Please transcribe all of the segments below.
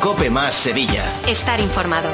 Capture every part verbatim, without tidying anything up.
COPE más Sevilla. Estar informado.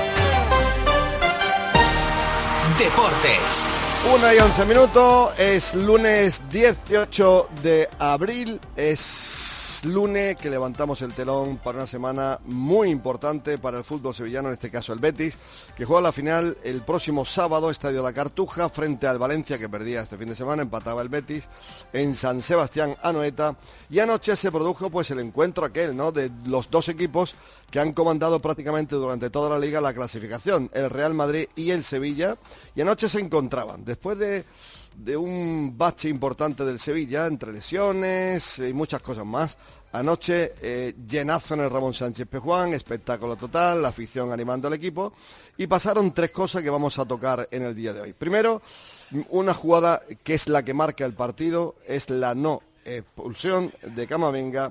Deportes. Una y once minutos, es lunes dieciocho de abril, es lunes que levantamos el telón para una semana muy importante para el fútbol sevillano, en este caso el Betis, que juega la final el próximo sábado, Estadio La Cartuja, frente al Valencia, que perdía este fin de semana, empataba el Betis en San Sebastián Anoeta, y anoche se produjo pues el encuentro aquel, ¿no?, de los dos equipos que han comandado prácticamente durante toda la liga la clasificación, el Real Madrid y el Sevilla, y anoche se encontraban, después de, de un bache importante del Sevilla, entre lesiones y muchas cosas más. Anoche eh, llenazo en el Ramón Sánchez Pizjuán, espectáculo total, la afición animando al equipo, y pasaron tres cosas que vamos a tocar en el día de hoy. Primero, una jugada que es la que marca el partido, es la no expulsión de Camavinga,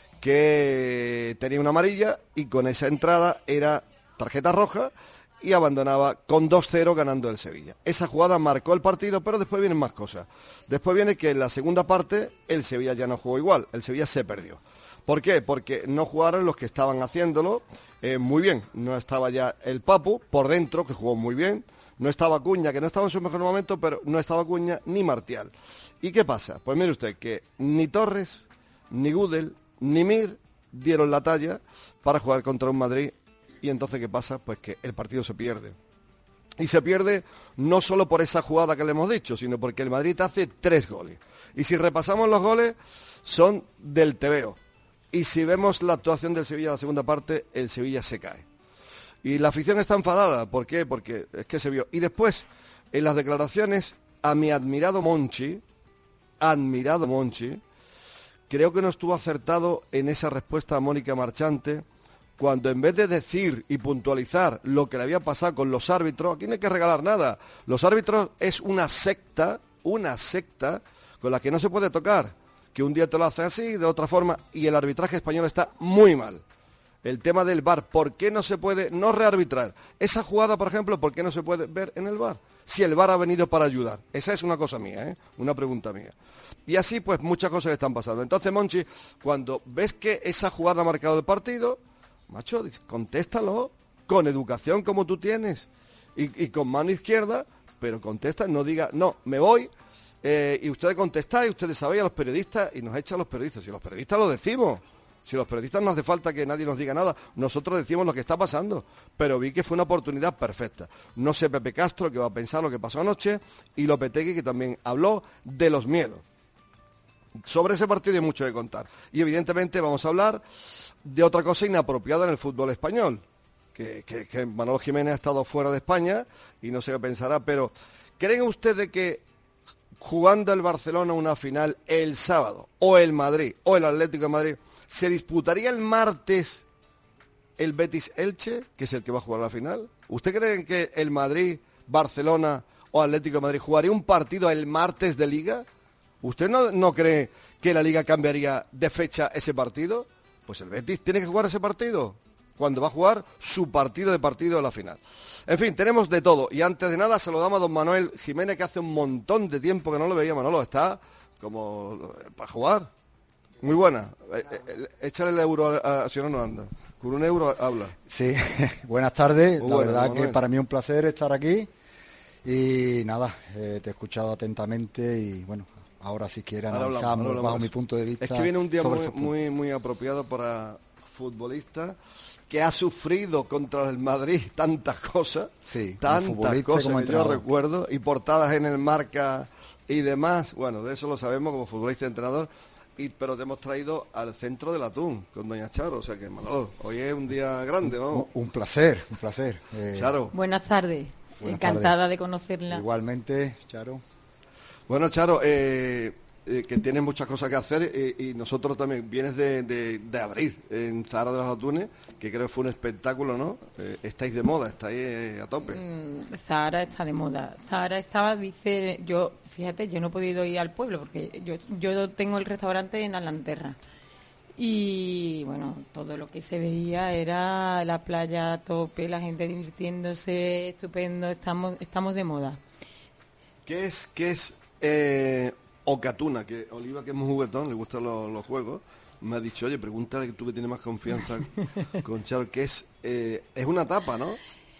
que tenía una amarilla y con esa entrada era tarjeta roja y abandonaba con dos cero ganando el Sevilla. Esa jugada marcó el partido, pero después vienen más cosas. Después viene que en la segunda parte el Sevilla ya no jugó igual, el Sevilla se perdió. ¿Por qué? Porque no jugaron los que estaban haciéndolo eh, muy bien. No estaba ya el Papu por dentro, que jugó muy bien. No estaba Cuña, que no estaba en su mejor momento, pero no estaba Cuña ni Martial. ¿Y qué pasa? Pues mire usted que ni Torres, ni Gudel, ni Mir dieron la talla para jugar contra un Madrid. Y entonces, ¿qué pasa? Pues que el partido se pierde. Y se pierde no solo por esa jugada que le hemos dicho, sino porque el Madrid hace tres goles. Y si repasamos los goles, son del tebeo. Y si vemos la actuación del Sevilla en la segunda parte, el Sevilla se cae. Y la afición está enfadada. ¿Por qué? Porque es que se vio. Y después, en las declaraciones, a mi admirado Monchi, admirado Monchi, creo que no estuvo acertado en esa respuesta a Mónica Marchante, cuando en vez de decir y puntualizar lo que le había pasado con los árbitros, aquí no hay que regalar nada. Los árbitros es una secta, una secta con la que no se puede tocar, que un día te lo hace así, de otra forma, y el arbitraje español está muy mal. El tema del V A R, ¿por qué no se puede no rearbitrar? Esa jugada, por ejemplo, ¿por qué no se puede ver en el V A R? Si el V A R ha venido para ayudar. Esa es una cosa mía, ¿eh? Una pregunta mía. Y así, pues, muchas cosas están pasando. Entonces, Monchi, cuando ves que esa jugada ha marcado el partido, macho, contéstalo con educación como tú tienes y, y con mano izquierda, pero contesta, no diga, no, me voy, eh, y ustedes contestáis, ustedes sabéis a los periodistas y nos echan a los periodistas. Si los periodistas lo decimos, si los periodistas no hace falta que nadie nos diga nada, nosotros decimos lo que está pasando, pero vi que fue una oportunidad perfecta. No sé Pepe Castro, que va a pensar lo que pasó anoche, y Lopetegui, que también habló de los miedos. Sobre ese partido hay mucho que contar. Y evidentemente vamos a hablar de otra cosa inapropiada en el fútbol español, que, que, que Manolo Jiménez ha estado fuera de España y no sé qué pensará, pero ¿creen ustedes que jugando el Barcelona una final el sábado, o el Madrid, o el Atlético de Madrid, se disputaría el martes el Betis-Elche, que es el que va a jugar la final? ¿Usted cree que el Madrid, Barcelona o Atlético de Madrid jugaría un partido el martes de Liga? ¿Usted no, no cree que la Liga cambiaría de fecha ese partido? Pues el Betis tiene que jugar ese partido, cuando va a jugar su partido de partido de la final. En fin, tenemos de todo. Y antes de nada saludamos a don Manuel Jiménez, que hace un montón de tiempo que no lo veía. Manolo, está como para jugar. Muy buena. Eh, eh, échale el euro a, a, si no, no anda. Con un euro habla. Sí, buenas tardes. Muy la buena, verdad Manuel. que para mí es un placer estar aquí. Y nada, eh, te he escuchado atentamente y bueno, ahora si quieres Ahora analizamos hablamos, ahora hablamos bajo de mi eso. punto de vista. Es que viene un día sobre muy, esos puntos. muy, muy apropiado para futbolistas que ha sufrido contra el Madrid tantas cosas, Sí, como tantas futbolista, cosas como que yo entrenador. recuerdo, y portadas en el Marca y demás. Bueno, de eso lo sabemos como futbolista y entrenador. Y, pero te hemos traído al centro del atún con doña Charo, o sea que Manolo, hoy es un día grande, vamos. Un, un placer, un placer. Eh, Charo. Buenas tardes, Buenas encantada tardes. de conocerla. Igualmente, Charo. Bueno, Charo, eh, eh, que tienes muchas cosas que hacer eh, y nosotros también. Vienes de, de, de abrir en Zahara de los Atunes, que creo que fue un espectáculo, ¿no? Eh, estáis de moda, estáis eh, a tope. Mm, Zahara está de moda. Zahara estaba, dice, yo, fíjate, yo no he podido ir al pueblo porque yo, yo tengo el restaurante en Alanterra. Y bueno, todo lo que se veía era la playa a tope, la gente divirtiéndose, estupendo, estamos, estamos de moda. ¿Qué es, qué es eh, Ocatuna, que Oliva, que es muy juguetón, le gustan los, los juegos, me ha dicho, oye, pregúntale que tú que tienes más confianza con Charo, que es, eh, es una tapa, ¿no?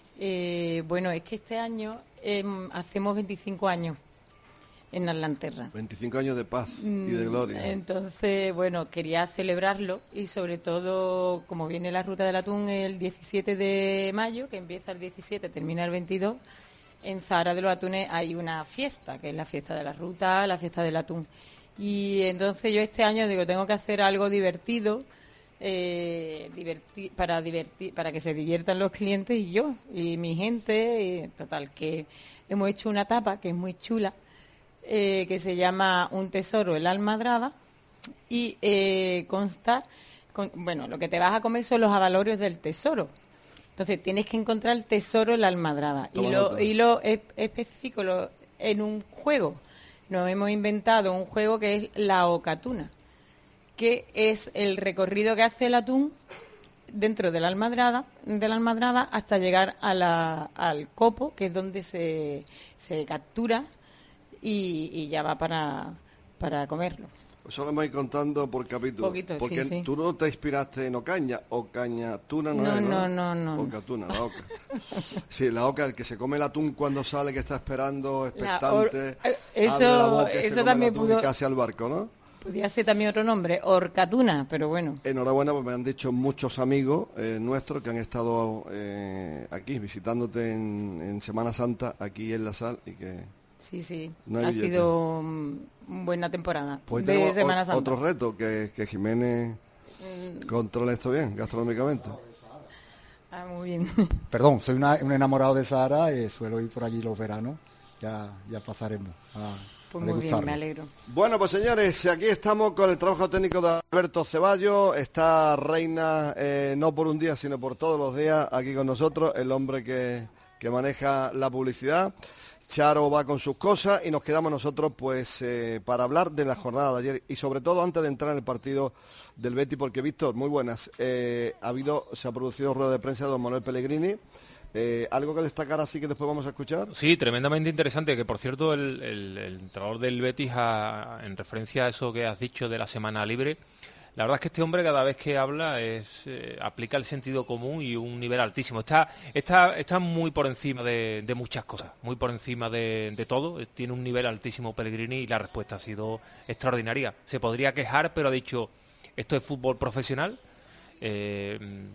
Eh, bueno, es que este año eh, hacemos veinticinco años en Atlanterra. veinticinco años de paz y de gloria. Entonces, bueno, quería celebrarlo y sobre todo, como viene la Ruta del Atún el diecisiete de mayo, que empieza el diecisiete, termina el veintidós, en Zahara de los Atunes hay una fiesta, que es la fiesta de la ruta, la fiesta del atún. Y entonces yo este año digo, tengo que hacer algo divertido, eh, diverti- para divertir, para que se diviertan los clientes y yo, y mi gente, y total, que hemos hecho una tapa que es muy chula, eh, que se llama Un tesoro, el almadraba, y eh, consta, con, bueno, lo que te vas a comer son los avalorios del tesoro. Entonces tienes que encontrar el tesoro en la almadraba. Y lo, y lo es, específico lo, en un juego. Nos hemos inventado un juego que es la Ocatuna, que es el recorrido que hace el atún dentro de la almadraba, de la almadraba hasta llegar a la, al copo, que es donde se, se captura y, y ya va para, para comerlo. Eso lo vamos a ir contando por capítulo. Poquito, porque sí, sí. tú no te inspiraste en Ocaña, Ocañatuna no, No, es, ¿no? no, no, no. Ocatuna, la oca. Sí, la oca, el que se come el atún cuando sale, que está esperando, expectante. La or- eso- abre la boca y se eso come también el atún pudo- y casi al barco, ¿no? Podría ser también otro nombre, Orcatuna, pero bueno. Enhorabuena, porque me han dicho muchos amigos eh, nuestros que han estado eh, aquí visitándote en, en Semana Santa, aquí en La Sal, y que... Sí, sí, No hay ha billete. sido mm, buena temporada Pues de tenemos Semana o- Santa. otro reto, que, que Jiménez controle esto bien, gastronómicamente. Ah, muy bien. Perdón, soy una- un enamorado de Sahara y suelo ir por allí los veranos. Ya, ya pasaremos a, Pues a muy bien, degustarlo. me alegro. Bueno, pues señores, aquí estamos con el trabajo técnico de Alberto Ceballos. Está Reina, eh, no por un día, sino por todos los días, aquí con nosotros, el hombre que, que maneja la publicidad. Charo va con sus cosas y nos quedamos nosotros pues eh, para hablar de la jornada de ayer y sobre todo antes de entrar en el partido del Betis, porque Víctor, muy buenas, eh, ha habido, se ha producido rueda de prensa de don Manuel Pellegrini. Eh, ¿Algo que destacar así que después vamos a escuchar? Sí, tremendamente interesante, que por cierto el, el, el entrenador del Betis, ha, en referencia a eso que has dicho de la semana libre, la verdad es que este hombre cada vez que habla es eh, aplica el sentido común y un nivel altísimo. Está está está muy por encima de, de muchas cosas, muy por encima de, de todo. Tiene un nivel altísimo Pellegrini y la respuesta ha sido extraordinaria. Se podría quejar, pero ha dicho, esto es fútbol profesional. Eh,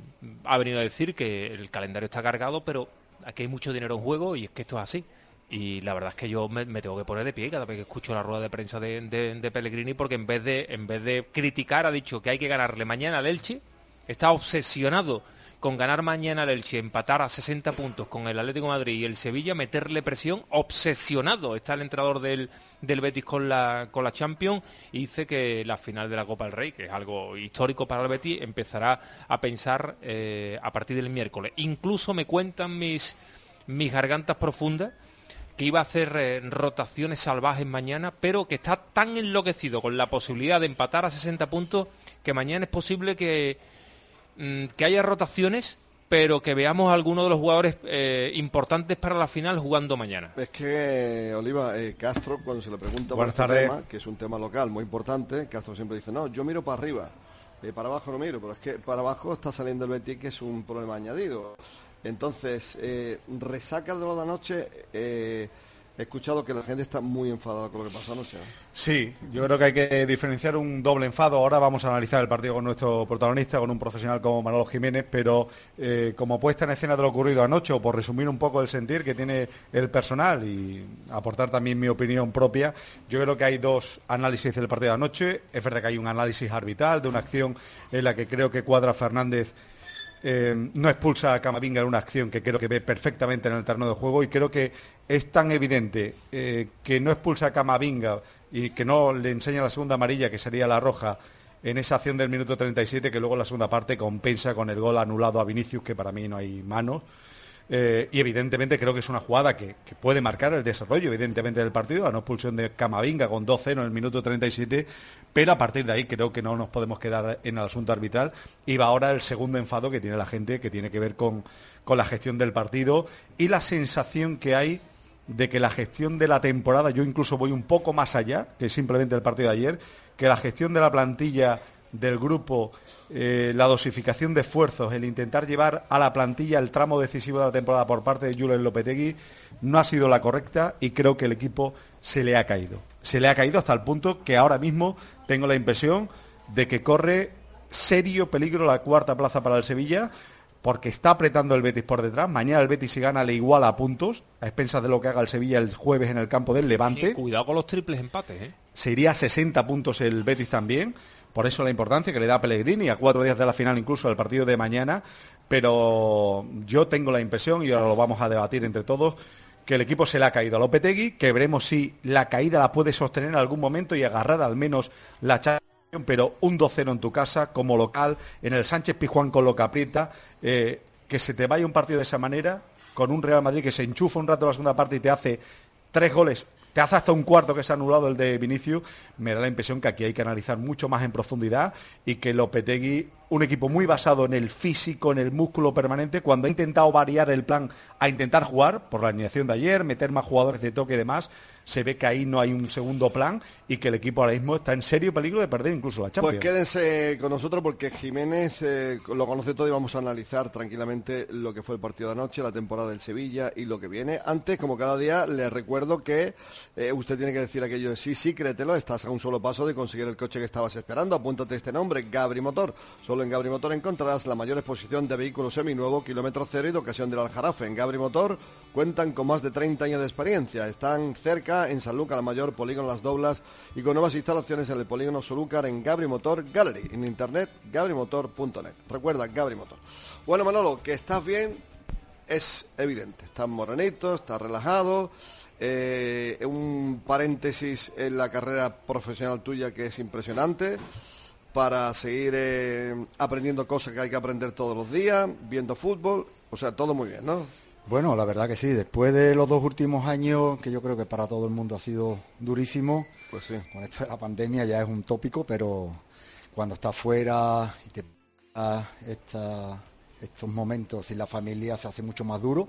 ha venido a decir que el calendario está cargado, pero aquí hay mucho dinero en juego y es que esto es así. Y la verdad es que yo me, me tengo que poner de pie cada vez que escucho la rueda de prensa de, de, de Pellegrini, porque en vez de en vez de criticar ha dicho que hay que ganarle mañana al Elche. Está obsesionado con ganar mañana al Elche, empatar a sesenta puntos con el Atlético de Madrid y el Sevilla, meterle presión. Obsesionado está el entrenador del, del Betis con la con la Champions, y dice que la final de la Copa del Rey, que es algo histórico para el Betis, empezará a pensar eh, a partir del miércoles. Incluso me cuentan mis mis gargantas profundas que iba a hacer eh, rotaciones salvajes mañana, pero que está tan enloquecido con la posibilidad de empatar a sesenta puntos que mañana es posible que, mm, que haya rotaciones, pero que veamos a algunos de los jugadores eh, importantes para la final jugando mañana. Es que, Oliva, eh, Castro, cuando se le pregunta Buenas por este tardes. tema, que es un tema local muy importante, Castro siempre dice, no, yo miro para arriba, eh, para abajo no miro, pero es que para abajo está saliendo el Betis, que es un problema añadido. Entonces, eh, resaca de lo de anoche, eh, he escuchado que la gente está muy enfadada con lo que pasó anoche, ¿no? Sí, yo creo que hay que diferenciar un doble enfado. Ahora vamos a analizar el partido con nuestro protagonista, con un profesional como Manolo Jiménez, pero eh, como puesta en escena de lo ocurrido anoche, o por resumir un poco el sentir que tiene el personal y aportar también mi opinión propia, yo creo que hay dos análisis del partido de anoche. Es verdad que hay un análisis arbitral de una acción en la que creo que Cuadra Fernández Eh, no expulsa a Camavinga en una acción que creo que ve perfectamente en el terreno de juego, y creo que es tan evidente eh, que no expulsa a Camavinga y que no le enseña la segunda amarilla, que sería la roja, en esa acción del minuto treinta y siete, que luego en la segunda parte compensa con el gol anulado a Vinicius, que para mí no hay manos. Eh, y evidentemente creo que es una jugada que, que puede marcar el desarrollo evidentemente del partido, la no expulsión de Camavinga con dos cero en el minuto treinta y siete, pero a partir de ahí creo que no nos podemos quedar en el asunto arbitral. Y va ahora el segundo enfado que tiene la gente, que tiene que ver con, con la gestión del partido y la sensación que hay de que la gestión de la temporada, yo incluso voy un poco más allá que simplemente el partido de ayer, que la gestión de la plantilla, del grupo, eh, la dosificación de esfuerzos, el intentar llevar a la plantilla el tramo decisivo de la temporada por parte de Julen Lopetegui no ha sido la correcta y creo que el equipo se le ha caído. Se le ha caído hasta el punto que ahora mismo tengo la impresión de que corre serio peligro la cuarta plaza para el Sevilla, porque está apretando el Betis por detrás. Mañana el Betis, si gana, le iguala a puntos, a expensas de lo que haga el Sevilla el jueves en el campo del Levante. Sí, cuidado con los triples empates, ¿eh? Se iría a sesenta puntos el Betis también. Por eso la importancia que le da a Pellegrini, a cuatro días de la final incluso del partido de mañana. Pero yo tengo la impresión, y ahora lo vamos a debatir entre todos, que el equipo se le ha caído a Lopetegui, que veremos si la caída la puede sostener en algún momento y agarrar al menos la Champions, pero un dos cero en tu casa, como local, en el Sánchez Pizjuán con lo que aprieta, eh, que se te vaya un partido de esa manera, con un Real Madrid que se enchufa un rato en la segunda parte y te hace tres goles, te hace hasta un cuarto que se ha anulado el de Vinicius, me da la impresión que aquí hay que analizar mucho más en profundidad y que Lopetegui, un equipo muy basado en el físico, en el músculo permanente, cuando ha intentado variar el plan a intentar jugar, por la alineación de ayer, meter más jugadores de toque y demás, se ve que ahí no hay un segundo plan y que el equipo ahora mismo está en serio peligro de perder incluso la Champions. Pues quédense con nosotros porque Jiménez eh, lo conoce todo y vamos a analizar tranquilamente lo que fue el partido de anoche, la temporada del Sevilla y lo que viene. Antes, como cada día, les recuerdo que eh, usted tiene que decir aquello de sí, sí, créetelo, estás a un solo paso de conseguir el coche que estabas esperando. Apúntate este nombre, Gabri Motor. Solo en Gabri Motor encontrarás la mayor exposición de vehículos seminuevos, kilómetro cero y de ocasión del Aljarafe. En Gabri Motor cuentan con más de treinta años de experiencia. Están cerca en Sanlúcar, la mayor, polígono Las Doblas, y con nuevas instalaciones en el polígono Solúcar en Gabri Motor Gallery, en internet gabri motor punto net. Recuerda, Gabri Motor. Bueno, Manolo, que estás bien es evidente. Estás morenito, estás relajado. Eh, un paréntesis en la carrera profesional tuya que es impresionante, para seguir eh, aprendiendo cosas que hay que aprender todos los días, viendo fútbol, o sea, todo muy bien, ¿no? Bueno, la verdad que sí, después de los dos últimos años, que yo creo que para todo el mundo ha sido durísimo, pues sí. Con esto de la pandemia ya es un tópico, pero cuando estás fuera y te esta, estos momentos sin la familia se hace mucho más duro.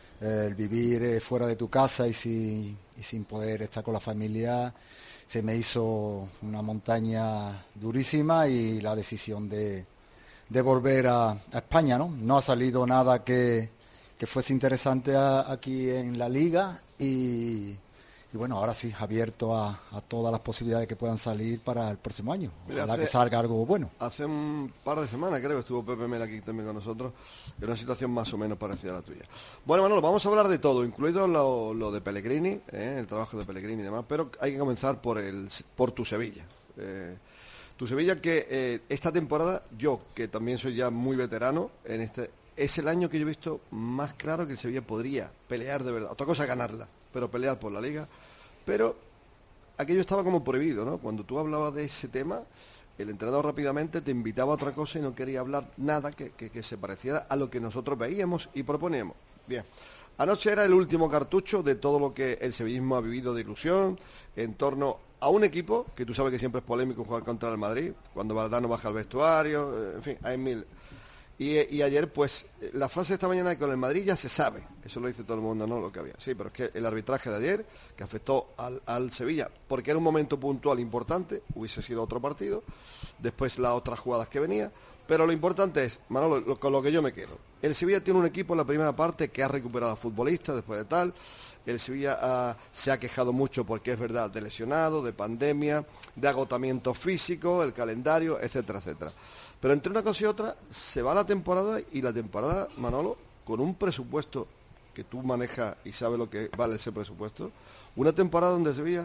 El vivir eh, fuera de tu casa y sin, y sin poder estar con la familia se me hizo una montaña durísima, y la decisión de, de volver a, a España, ¿no? No ha salido nada que, que fuese interesante a, aquí en la liga y, y bueno, ahora sí, abierto a, a todas las posibilidades que puedan salir para el próximo año. Ojalá Mira, hace, que salga algo bueno. Hace un par de semanas creo que estuvo Pepe Mel aquí también con nosotros, en una situación más o menos parecida a la tuya. Bueno, Manolo, vamos a hablar de todo, incluido lo, lo de Pellegrini, ¿eh? El trabajo de Pellegrini y demás, pero hay que comenzar por el por tu Sevilla. Eh, tu Sevilla que eh, esta temporada, yo que también soy ya muy veterano en este, es el año que yo he visto más claro que el Sevilla podría pelear de verdad. Otra cosa es ganarla, pero pelear por la Liga. Pero aquello estaba como prohibido, ¿no? Cuando tú hablabas de ese tema, el entrenador rápidamente te invitaba a otra cosa y no quería hablar nada que, que, que se pareciera a lo que nosotros veíamos y proponíamos. Bien, anoche era el último cartucho de todo lo que el sevillismo ha vivido de ilusión en torno a un equipo que tú sabes que siempre es polémico jugar contra el Madrid, cuando Valdano baja al vestuario, en fin, hay mil... Y, y ayer, pues, la frase de esta mañana de que con el Madrid ya se sabe, eso lo dice todo el mundo, ¿no? Lo que había. Sí, pero es que el arbitraje de ayer, que afectó al, al Sevilla, porque era un momento puntual importante, hubiese sido otro partido, después las otras jugadas que venía, pero lo importante es, Manolo, lo, con lo que yo me quedo, el Sevilla tiene un equipo en la primera parte que ha recuperado a futbolistas después de tal, el Sevilla ha, se ha quejado mucho porque es verdad, de lesionado, de pandemia, de agotamiento físico, el calendario, etcétera, etcétera. Pero entre una cosa y otra, se va la temporada y la temporada, Manolo, con un presupuesto que tú manejas y sabes lo que vale ese presupuesto, una temporada donde Sevilla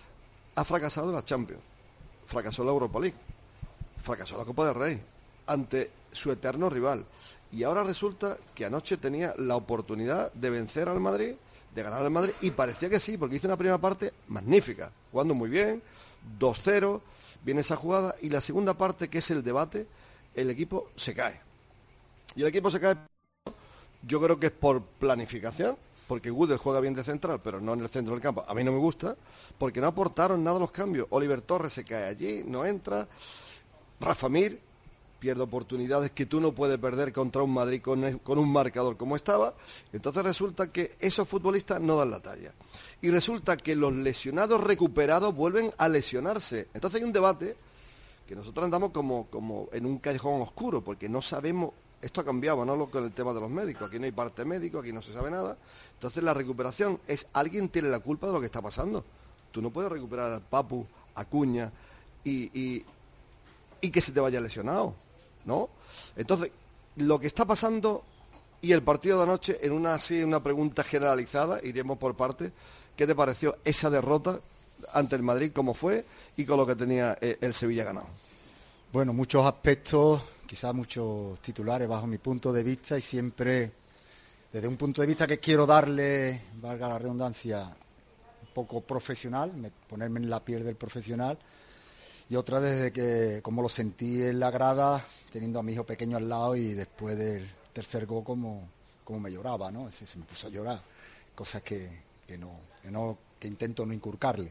ha fracasado en la Champions, fracasó en la Europa League, fracasó en la Copa del Rey, ante su eterno rival. Y ahora resulta que anoche tenía la oportunidad de vencer al Madrid, de ganar al Madrid, y parecía que sí, porque hizo una primera parte magnífica, jugando muy bien, dos cero, viene esa jugada, y la segunda parte, que es el debate, el equipo se cae. Y el equipo se cae, yo creo que es por planificación, porque Gudel juega bien de central, pero no en el centro del campo. A mí no me gusta, porque no aportaron nada los cambios. Oliver Torres se cae allí, no entra. Rafa Mir pierde oportunidades que tú no puedes perder contra un Madrid con, con un marcador como estaba. Entonces resulta que esos futbolistas no dan la talla. Y resulta que los lesionados recuperados vuelven a lesionarse. Entonces hay un debate que nosotros andamos como, como en un callejón oscuro, porque no sabemos, esto ha cambiado, no lo con el tema de los médicos, aquí no hay parte médico, aquí no se sabe nada. Entonces la recuperación es, alguien tiene la culpa de lo que está pasando. Tú no puedes recuperar al Papu, a Cuña y, y, y que se te vaya lesionado, ¿no? Entonces, lo que está pasando y el partido de anoche, en una así una pregunta generalizada, iremos por partes, ¿qué te pareció esa derrota ante el Madrid, cómo fue y con lo que tenía el Sevilla ganado? Bueno, muchos aspectos, quizás muchos titulares bajo mi punto de vista, y siempre desde un punto de vista que quiero darle, valga la redundancia, un poco profesional, me, ponerme en la piel del profesional, y otra desde que, como lo sentí en la grada, teniendo a mi hijo pequeño al lado, y después del tercer gol como, como me lloraba, ¿no? Se, se me puso a llorar, cosas que, que no, que no, que intento no inculcarle.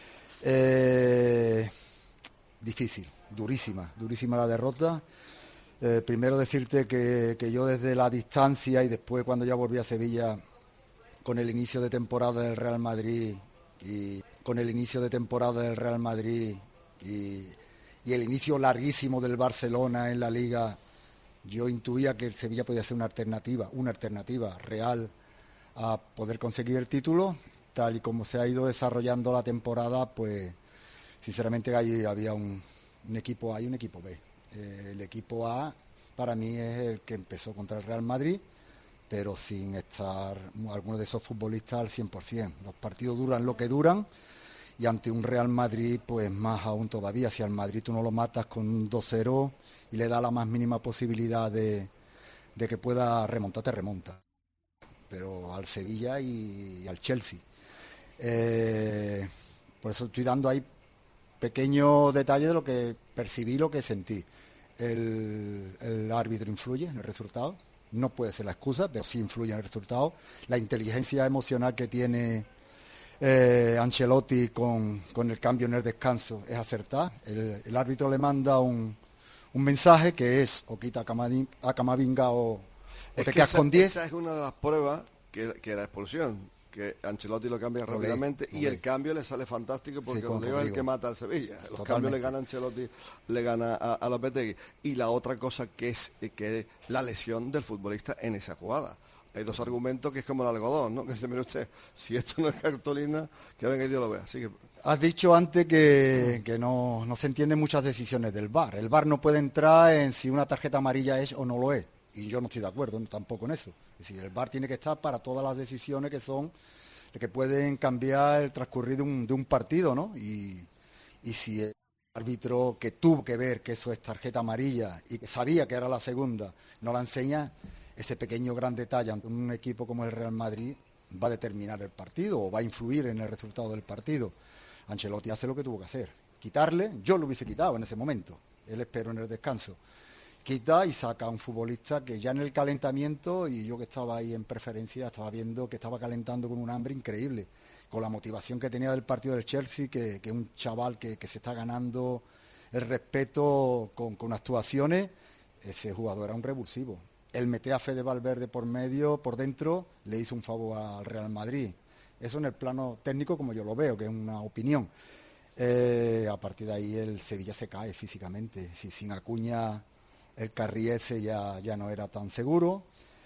Eh, difícil, durísima, durísima la derrota. Eh, primero decirte que, que yo desde la distancia y después cuando ya volví a Sevilla con el inicio de temporada del Real Madrid y con el inicio de temporada del Real Madrid y, y el inicio larguísimo del Barcelona en la Liga, yo intuía que el Sevilla podía ser una alternativa, una alternativa real a poder conseguir el título. Tal y como se ha ido desarrollando la temporada, pues sinceramente ahí había un, un equipo A y un equipo B. Eh, el equipo A para mí es el que empezó contra el Real Madrid, pero sin estar algunos de esos futbolistas al cien por ciento. Los partidos duran lo que duran y ante un Real Madrid pues más aún todavía. Si al Madrid tú no lo matas con un dos cero y le da la más mínima posibilidad de, de que pueda remontar, te remonta. Pero al Sevilla y, y al Chelsea. Eh, por eso estoy dando ahí pequeños detalles de lo que percibí, lo que sentí. El, el árbitro influye en el resultado, no puede ser la excusa, pero sí influye en el resultado. La inteligencia emocional que tiene eh, Ancelotti con, con el cambio en el descanso es acertada. El, el árbitro le manda un, un mensaje que es o quita a Camavinga o, o te quedas esa, con diez. Esa es una de las pruebas que, que la expulsión, que Ancelotti lo cambia Rodé, rápidamente Rodé. Y el cambio le sale fantástico porque sí, Rodrigo es el que mata al Sevilla. Los Totalmente. Cambios le gana Ancelotti, le gana a, a Lopetegui. Y la otra cosa que es que es la lesión del futbolista en esa jugada. Hay dos argumentos que es como el algodón, ¿no? Que dice, mire usted, si esto no es cartulina, que venga y Dios lo vea. Así que... Has dicho antes que, que no, no se entienden muchas decisiones del V A R. El V A R no puede entrar en si una tarjeta amarilla es o no lo es. Y yo no estoy de acuerdo tampoco en eso. Es decir, el V A R tiene que estar para todas las decisiones que son que pueden cambiar el transcurrir de un, de un partido, ¿no? Y, y si el árbitro que tuvo que ver que eso es tarjeta amarilla y que sabía que era la segunda, no la enseña, ese pequeño gran detalle ante un equipo como el Real Madrid va a determinar el partido o va a influir en el resultado del partido. Ancelotti hace lo que tuvo que hacer. Quitarle, yo lo hubiese quitado en ese momento. Él esperó en el descanso. Quita y saca a un futbolista que ya en el calentamiento, y yo que estaba ahí en preferencia, estaba viendo que estaba calentando con un hambre increíble, con la motivación que tenía del partido del Chelsea, que, que un chaval que, que se está ganando el respeto con, con actuaciones, ese jugador era un revulsivo. El meter a Fede Valverde por medio, por dentro, le hizo un favor al Real Madrid. Eso en el plano técnico, como yo lo veo, que es una opinión. Eh, a partir de ahí el Sevilla se cae físicamente. Si sin Acuña el carril ese ya, ya no era tan seguro.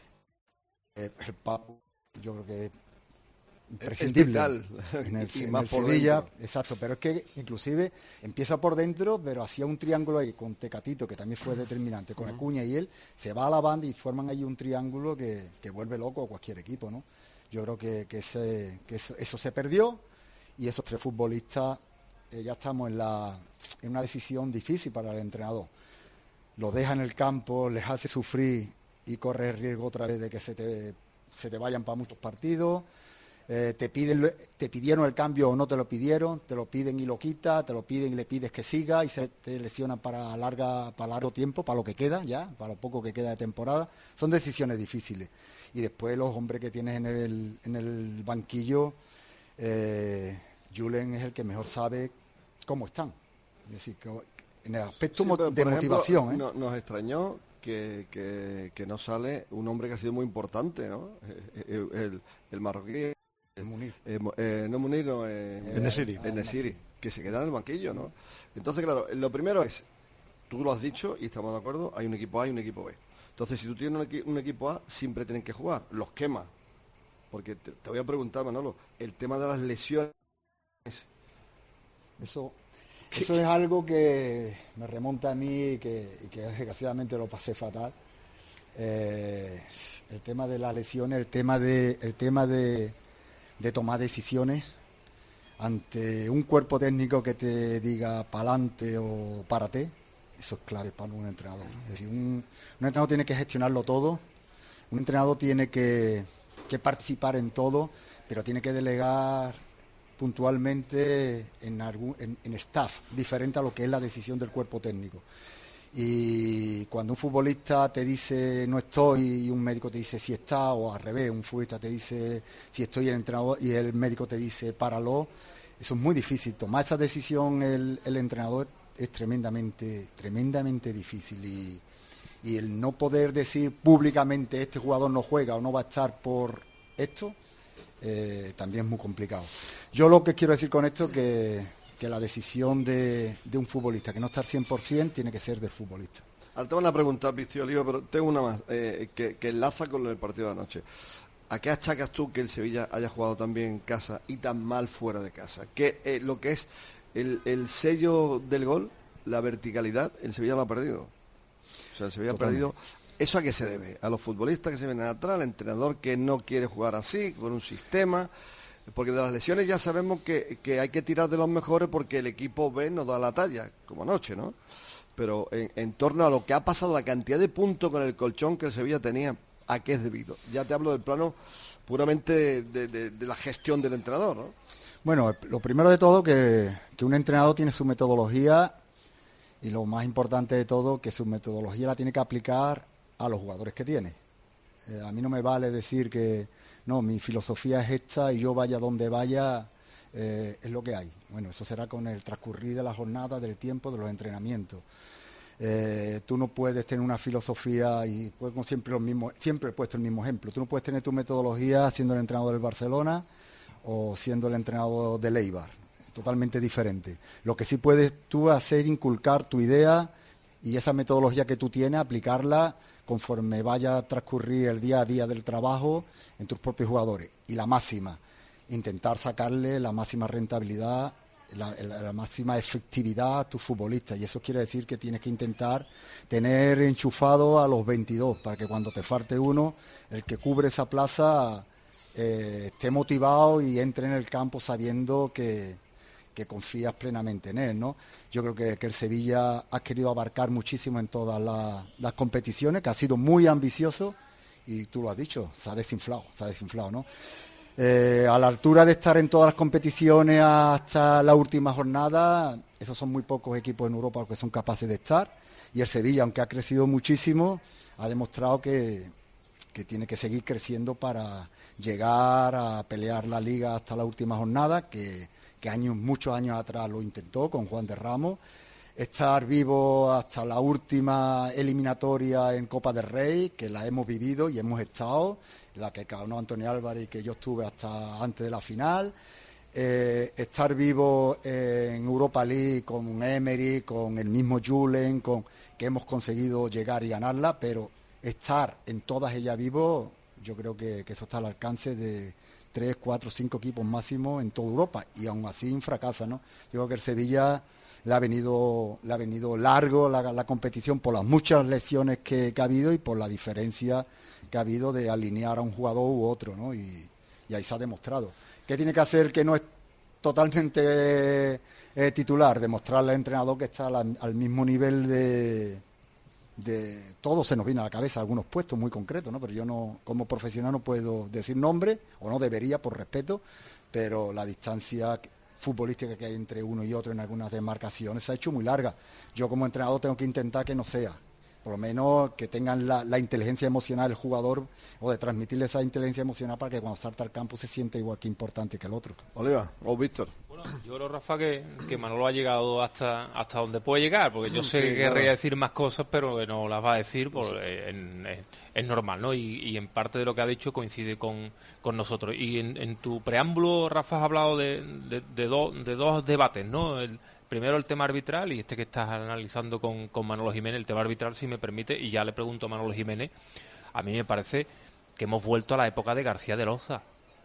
Eh, el Papu, yo creo que es imprescindible el en el, y en más el por Sevilla. dentro. Exacto, pero es que inclusive empieza por dentro, pero hacía un triángulo ahí con Tecatito, que también fue determinante, con Acuña y él, se va a la banda y forman ahí un triángulo que, que vuelve loco a cualquier equipo, ¿no? Yo creo que, que, ese, que eso, eso se perdió, y esos tres futbolistas eh, ya estamos en, la, en una decisión difícil para el entrenador. Los deja en el campo, les hace sufrir y corre el riesgo otra vez de que se te, se te vayan para muchos partidos. Eh, te piden, te pidieron el cambio o no te lo pidieron, te lo piden y lo quita, te lo piden y le pides que siga y se te lesiona para larga, para largo tiempo, para lo que queda ya, para lo poco que queda de temporada. Son decisiones difíciles. Y después los hombres que tienes en el, en el banquillo, eh, Julen es el que mejor sabe cómo están. Es decir, que en el aspecto Sí, mo- pero, de por ejemplo, motivación. ¿eh? no- nos extrañó que, que, que no sale un hombre que ha sido muy importante, ¿no? El, el, el marroquí, El Munir. eh, mo- eh, no Munir, no, eh, En-Nesyri. En-Nesyri, que se queda en el banquillo, ¿no? Entonces, claro, lo primero es, tú lo has dicho y estamos de acuerdo, hay un equipo A y un equipo B. Entonces, si tú tienes un, equi- un equipo A, siempre tienen que jugar, los quema. Porque te, te voy a preguntar, Manolo, el tema de las lesiones, Eso, eso es algo que me remonta a mí y que, y que desgraciadamente lo pasé fatal. Eh, el tema de las lesiones, el tema de, el tema de, de tomar decisiones ante un cuerpo técnico que te diga pa'lante o párate, eso es clave para un entrenador. Es decir, un, un entrenador tiene que gestionarlo todo, un entrenador tiene que, que participar en todo, pero tiene que delegar puntualmente en, algún, en, en staff, diferente a lo que es la decisión del cuerpo técnico. Y cuando un futbolista te dice no estoy y un médico te dice si está, o al revés, un futbolista te dice si estoy y el entrenador y el médico te dice páralo, eso es muy difícil. Tomar esa decisión el, el entrenador es tremendamente, tremendamente difícil y, y el no poder decir públicamente este jugador no juega o no va a estar por esto, eh, también es muy complicado. Yo lo que quiero decir con esto es que que la decisión de, de un futbolista que no está al cien por ciento tiene que ser del futbolista. ahora te van a preguntar, Pisti Oliva, pero tengo una más, eh, que, que enlaza con el partido de anoche. ¿A qué achacas tú que el Sevilla haya jugado tan bien en casa y tan mal fuera de casa? Que eh, lo que es el, el sello del gol, la verticalidad, el Sevilla lo ha perdido. O sea, el Sevilla Totalmente. ha perdido. ¿Eso a qué se debe? ¿A los futbolistas que se vienen atrás, al entrenador que no quiere jugar así, con un sistema? Porque de las lesiones ya sabemos que, que hay que tirar de los mejores porque el equipo B no da la talla, como anoche, ¿no? Pero en, en torno a lo que ha pasado, la cantidad de puntos con el colchón que el Sevilla tenía, ¿a qué es debido? Ya te hablo del plano puramente de, de- de- de la gestión del entrenador, ¿no? Bueno, lo primero de todo que, que un entrenador tiene su metodología y lo más importante de todo que su metodología la tiene que aplicar a los jugadores que tiene. Eh, a mí no me vale decir que no, mi filosofía es esta y yo vaya donde vaya, eh, es lo que hay. Bueno, eso será con el transcurrir de la jornada, del tiempo, de los entrenamientos. Eh, tú no puedes tener una filosofía y pues, como siempre los mismos, siempre he puesto el mismo ejemplo. Tú no puedes tener tu metodología siendo el entrenador del Barcelona o siendo el entrenador del Eibar. Totalmente diferente. Lo que sí puedes tú hacer, inculcar tu idea y esa metodología que tú tienes, aplicarla conforme vaya a transcurrir el día a día del trabajo en tus propios jugadores. Y la máxima, intentar sacarle la máxima rentabilidad, la, la- la máxima efectividad a tus futbolistas. Y eso quiere decir que tienes que intentar tener enchufado a los veintidós para que cuando te falte uno, el que cubre esa plaza eh, esté motivado y entre en el campo sabiendo que que confías plenamente en él, ¿no? Yo creo que, que el Sevilla ha querido abarcar muchísimo en todas la- las competiciones, que ha sido muy ambicioso y tú lo has dicho, se ha desinflado, se ha desinflado, ¿no? Eh, a la altura de estar en todas las competiciones hasta la última jornada, esos son muy pocos equipos en Europa los que son capaces de estar y el Sevilla, aunque ha crecido muchísimo, ha demostrado que, que tiene que seguir creciendo para llegar a pelear la Liga hasta la última jornada, que que años, muchos años atrás lo intentó con Juan de Ramos, estar vivo hasta la última eliminatoria en Copa del Rey, que la hemos vivido y hemos estado, la que ganó Antonio Álvarez y que yo estuve hasta antes de la final, eh, estar vivo en Europa League con Emery, con el mismo Julen, con que hemos conseguido llegar y ganarla, pero estar en todas ellas vivo, yo creo que, que eso está al alcance de tres, cuatro, cinco equipos máximo en toda Europa y aún así fracasa, ¿no? Yo creo que el Sevilla le ha venido, le ha venido largo la, la competición por las muchas lesiones que, que ha habido y por la diferencia que ha habido de alinear a un jugador u otro, ¿no? Y, y ahí se ha demostrado. ¿Qué tiene que hacer que no es totalmente eh, titular? Demostrarle al entrenador que está al, al mismo nivel de... de todo se nos viene a la cabeza algunos puestos muy concretos, ¿no? Pero yo no, como profesional no puedo decir nombre, o no debería por respeto, pero la distancia futbolística que hay entre uno y otro en algunas demarcaciones se ha hecho muy larga. Yo como entrenador tengo que intentar que no sea, por lo menos que tengan la, la inteligencia emocional el jugador, o de transmitirle esa inteligencia emocional para que cuando salta al campo se sienta igual que importante que el otro. Oliva, o Víctor. Bueno, yo creo, Rafa, que, que Manolo ha llegado hasta hasta donde puede llegar, porque yo sé Sí, que claro. querría decir más cosas, pero que no las va a decir, por, eh, en- en- es normal, ¿no? Y, y en parte de lo que ha dicho coincide con, con nosotros. Y en, en tu preámbulo, Rafa, has hablado de, de, de, do- de dos debates, ¿no? El, primero el tema arbitral y este que estás analizando con, con Manolo Jiménez, el tema arbitral, si me permite, y ya le pregunto a Manolo Jiménez, a mí me parece que hemos vuelto a la época de García de Loza.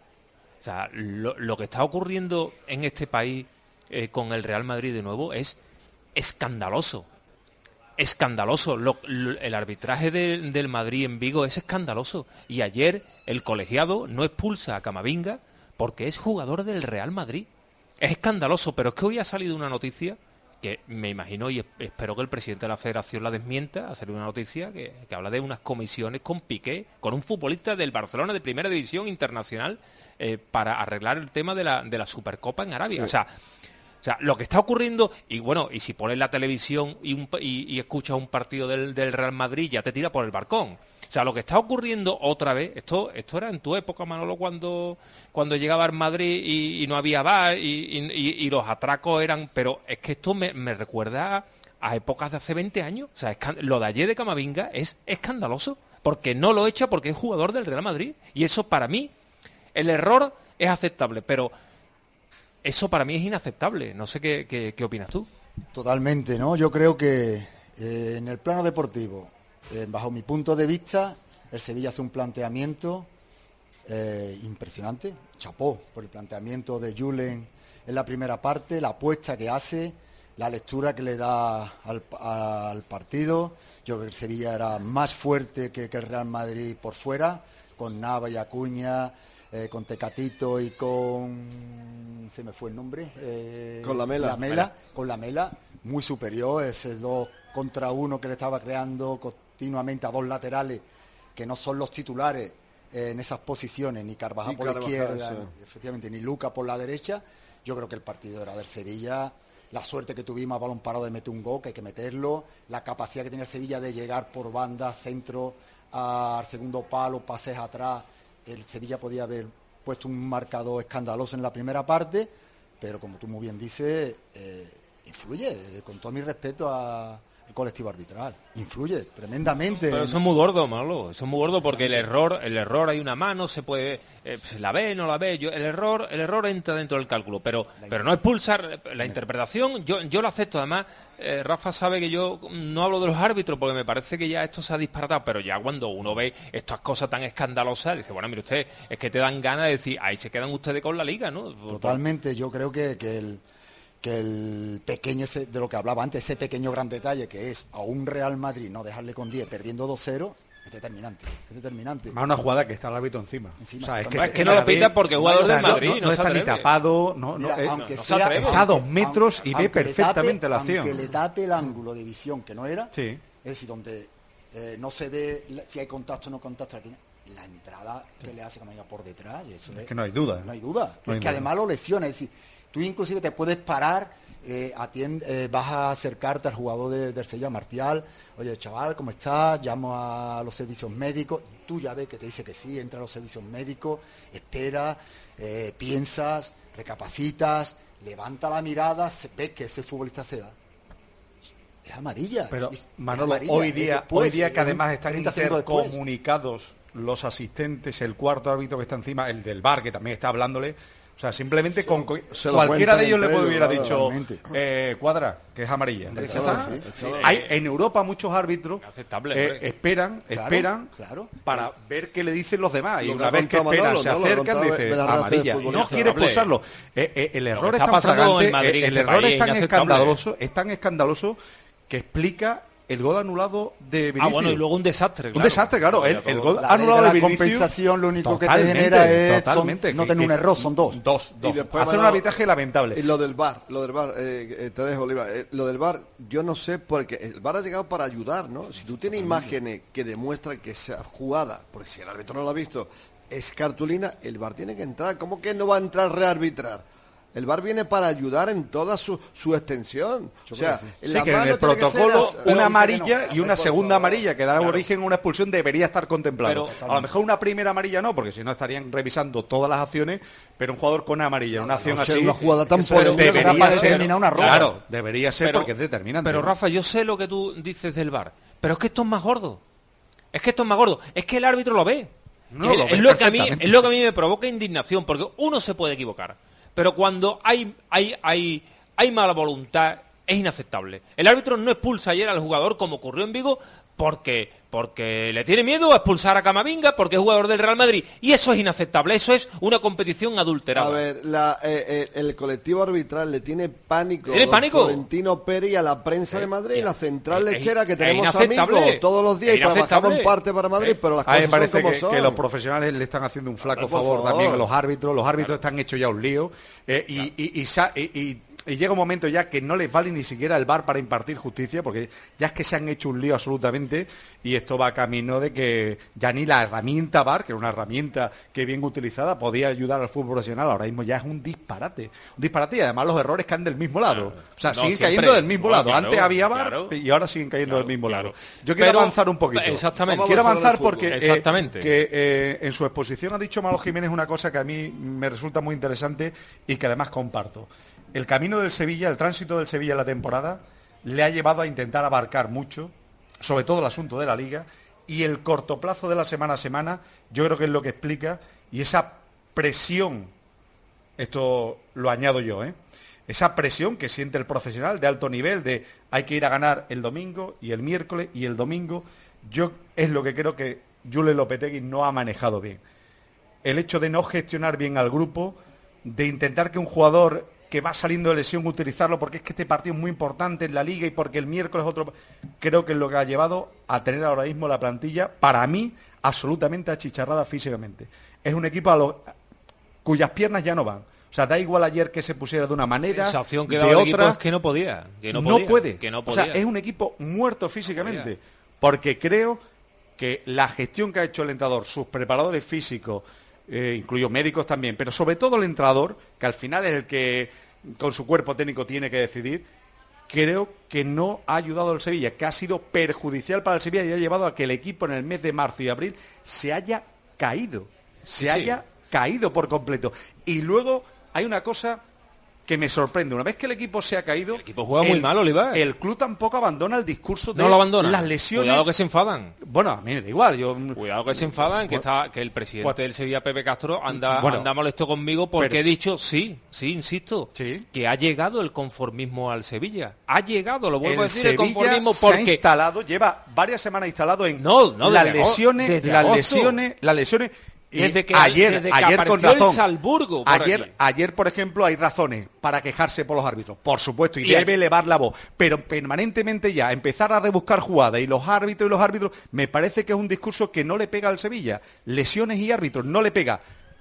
O sea, lo, lo que está ocurriendo en este país eh, con el Real Madrid de nuevo es escandaloso. Escandaloso. Lo- lo- el arbitraje de- del Madrid en Vigo es escandaloso. Y ayer el colegiado no expulsa a Camavinga porque es jugador del Real Madrid. Es escandaloso, pero es que hoy ha salido una noticia que me imagino y espero que el presidente de la federación la desmienta. Ha salido una noticia que, que habla de unas comisiones con Piqué, con un futbolista del Barcelona de primera división internacional, eh, para arreglar el tema de la, de la Supercopa en Arabia. Sí. O sea, o sea, lo que está ocurriendo, y bueno, y si pones la televisión y, un, y, y escuchas un partido del, del Real Madrid, ya te tira por el balcón. O sea, lo que está ocurriendo otra vez, esto esto era en tu época, Manolo, cuando cuando llegaba al Madrid y, y no había V A R y, y, y los atracos eran... Pero es que esto me, me recuerda a, a épocas de hace veinte años. O sea, escan- lo de ayer de Camavinga es escandaloso, porque no lo echa porque es jugador del Real Madrid. Y eso para mí, el error es aceptable, pero eso para mí es inaceptable. No sé qué, qué, qué opinas tú. Totalmente, ¿no? Yo creo que eh, en el plano deportivo, eh, bajo mi punto de vista, el Sevilla hace un planteamiento eh, impresionante. Chapó por el planteamiento de Julen en la primera parte, la apuesta que hace, la lectura que le da al, al partido. Yo creo que el Sevilla era más fuerte que, que el Real Madrid por fuera, con Nava y Acuña, eh, con Tecatito y con... se me fue el nombre. Eh, Con Lamela. Lamela, con Lamela, muy superior, ese dos contra uno que le estaba creando continuamente a dos laterales que no son los titulares eh, en esas posiciones, ni Carvajal Ni por Carvajal, la izquierda, sí. efectivamente, ni Luca por la derecha. Yo creo que el partido era del Sevilla. La suerte que tuvimos a balón parado de meter un gol, que hay que meterlo. La capacidad que tenía el Sevilla de llegar por banda, centro, al segundo palo, pases atrás. El Sevilla podía haber puesto un marcador escandaloso en la primera parte, pero como tú muy bien dices, eh, influye, eh, con todo mi respeto a... el colectivo arbitral, influye tremendamente. Pero eso es muy gordo, Manolo, eso es muy gordo porque el error, el error hay una mano, se puede, eh, se la ve, no la ve, yo, el error, el error entra dentro del cálculo, pero, pero no expulsar la interpretación, yo, yo lo acepto, además, eh, Rafa sabe que yo no hablo de los árbitros porque me parece que ya esto se ha disparatado, pero ya cuando uno ve estas cosas tan escandalosas, dice, bueno, mire usted, es que te dan ganas de decir, ahí se quedan ustedes con la liga, ¿no? Totalmente, yo creo que, que el que el pequeño, ese, de lo que hablaba antes, ese pequeño gran detalle que es a un Real Madrid no dejarle con diez perdiendo dos cero, es determinante, es determinante. Más una jugada que está el árbitro encima. Encima. O sea, es que, Es que no lo pita porque es jugador o sea, del Madrid, no, no no se está ni atreve. tapado, no, no, Mira, eh, aunque no se sea, atreve. está a dos metros y ve aunque le tape- perfectamente la acción. Aunque le tape el ángulo de visión que no era, Sí. es decir, donde eh, no se ve la- si hay contacto o no contacto aquí, la entrada que le hace Camavinga por detrás, y eso Es que no hay duda. No hay duda. No es hay que duda. además lo lesiona, es decir, tú inclusive te puedes parar, eh, atiende, eh, vas a acercarte al jugador de- del Sevilla, Martial, oye, chaval, ¿cómo estás? Llamo a los servicios médicos, tú ya ves que te dice que sí, entra a los servicios médicos, espera, eh, piensas, recapacitas, levanta la mirada, se- ves que ese futbolista se da. Es amarilla. Pero es- es Manolo, amarilla, hoy es día, después, hoy día que es un además están treinta segundos después. intercomunicados los asistentes, el cuarto árbitro que está encima, el del V A R que también está hablándole. O sea, simplemente con co- se lo cualquiera cuentan de ellos le entre ellos, hubiera claro, dicho realmente. eh, cuadra, que es amarilla. Ya Échalo, está. sí, échalo. Hay en Europa muchos árbitros Aceptable, eh, hombre. esperan, Claro, esperan claro. para ver qué le dicen los demás y Lo que una ha vez que contado esperan, Manolo, se ¿no? Lo acercan, contaba dice Belarraz de amarilla. fútbol. No quiere Inaceptable. expulsarlo. Eh, eh, el error que es está tan pasando flagrante, en Madrid, eh, en el este error país, es tan inaceptable. escandaloso, es tan escandaloso que explica el gol anulado de Vinicius. Ah, bueno, y luego un desastre, Un claro. desastre, claro. El, el gol La ley anulado de de la Vinicius. compensación lo único que te Totalmente, genera es son- totalmente, no que- tener un que- error, son dos. Dos, dos. Y después, Hacer un Manolo, arbitraje lamentable. Y lo del V A R, lo del V A R, eh, eh, te dejo, Oliva. Eh, lo del V A R, yo no sé, porque el V A R ha llegado para ayudar, ¿no? Si tú tienes imágenes que demuestran que esa jugada, porque si el árbitro no lo ha visto, es cartulina, el V A R tiene que entrar. ¿Cómo que no va a entrar a rearbitrar? El V A R viene para ayudar en toda su, su extensión. Yo o sea, sí, en sí la que en mano el tiene que protocolo ser las- una amarilla no, y una por segunda favor. amarilla que da Claro. origen a una expulsión debería estar contemplado. Pero- a lo mejor una primera amarilla no, porque si no estarían revisando todas las acciones, pero un jugador con una amarilla, una acción no sé, así, una jugada tan eso polémica debería era para ser- determinar una roja. Claro, debería ser Pero- porque es determinante. Pero Rafa, yo sé lo que tú dices del V A R, pero es que esto es más gordo. Es que esto es más gordo. Es que el árbitro lo ve. No, Que lo es, ve lo que a mí, perfectamente. es lo que a mí me provoca indignación, porque uno se puede equivocar, pero cuando hay, hay, hay, hay mala voluntad es inaceptable. El árbitro no expulsa ayer al jugador como ocurrió en Vigo porque, porque le tiene miedo a expulsar a Camavinga porque es jugador del Real Madrid. Y eso es inaceptable, eso es una competición adulterada. A ver, la, eh, eh, el colectivo arbitral le tiene pánico, ¿Tiene a pánico? Florentino Pérez y a la prensa de Madrid, Eh, la central es- lechera que es tenemos inaceptable. amigos todos los días Es y trabajamos inaceptable. en parte para Madrid, Eh, pero las A mí me cosas parece son como que, son. que los profesionales le están haciendo un flaco Hombre, por favor, favor. también a los árbitros. Los árbitros están hechos ya un lío. eh, y, y- y sa- y- y- y llega un momento ya que no les vale ni siquiera el V A R para impartir justicia, porque ya es que se han hecho un lío absolutamente, y esto va camino de que ya ni la herramienta V A R, que era una herramienta que bien utilizada podía ayudar al fútbol profesional, ahora mismo ya es un disparate. Un disparate y además los errores caen del mismo lado. O sea, No, siguen siempre. cayendo del mismo No, lado. claro, Antes había V A R claro. y ahora siguen cayendo Claro, del mismo claro. lado. Yo quiero Pero- avanzar un poquito. Exactamente. Vamos Quiero a hablar avanzar del fútbol. porque eh, Exactamente. que eh, en su exposición ha dicho Manolo Jiménez una cosa que a mí me resulta muy interesante y que además comparto. El camino del Sevilla, el tránsito del Sevilla en la temporada, le ha llevado a intentar abarcar mucho, sobre todo el asunto de la Liga, y el corto plazo de la semana a semana, yo creo que es lo que explica, y esa presión, esto lo añado yo, ¿eh? Esa presión que siente el profesional de alto nivel, de hay que ir a ganar el domingo y el miércoles y el domingo, yo es lo que creo que Julen Lopetegui no ha manejado bien. El hecho de no gestionar bien al grupo, de intentar que un jugador que va saliendo de lesión utilizarlo porque es que este partido es muy importante en la Liga y porque el miércoles otro, creo que es lo que ha llevado a tener ahora mismo la plantilla, para mí, absolutamente achicharrada físicamente. Es un equipo a lo, cuyas piernas ya no van. O sea, da igual ayer que se pusiera de una manera, Esa opción que de daba el equipo otra, es que no podía. Que no, no podía, puede. Que no O podía. sea, es un equipo muerto físicamente. podía. Porque creo que la gestión que ha hecho el entrenador, sus preparadores físicos, eh, incluyo médicos también, pero sobre todo el entrenador, que al final es el que con su cuerpo técnico tiene que decidir, creo que no ha ayudado al Sevilla, que ha sido perjudicial para el Sevilla y ha llevado a que el equipo en el mes de marzo y abril se haya caído. Se Sí, sí. haya caído por completo. Y luego hay una cosa que me sorprende. Una vez que el equipo se ha caído... El equipo juega muy mal, Oliver. El club tampoco abandona el discurso de No lo abandona. las lesiones. Cuidado que se enfadan. Bueno, a mí me da igual. Yo... Cuidado que se enfadan, que está que el presidente Bueno. del Sevilla, Pepe Castro, anda, Bueno. anda molesto conmigo porque Pero- he dicho, sí, sí, insisto, Sí. que ha llegado el conformismo al Sevilla. Ha llegado, lo vuelvo a el decir, el Sevilla conformismo se ha porque... instalado, lleva varias semanas instalado en No, no, las desde ago- lesiones, desde las agosto. lesiones, las lesiones. Y Desde que- ayer, desde que ayer con apareció el razón. Salzburgo por ayer, aquí. ayer, por ejemplo, hay razones para quejarse por los árbitros, por supuesto, y, Y debe hay- elevar la voz. Pero permanentemente ya empezar a rebuscar jugadas y los árbitros y los árbitros, me parece que es un discurso que no le pega al Sevilla. Lesiones y árbitros, no le pega.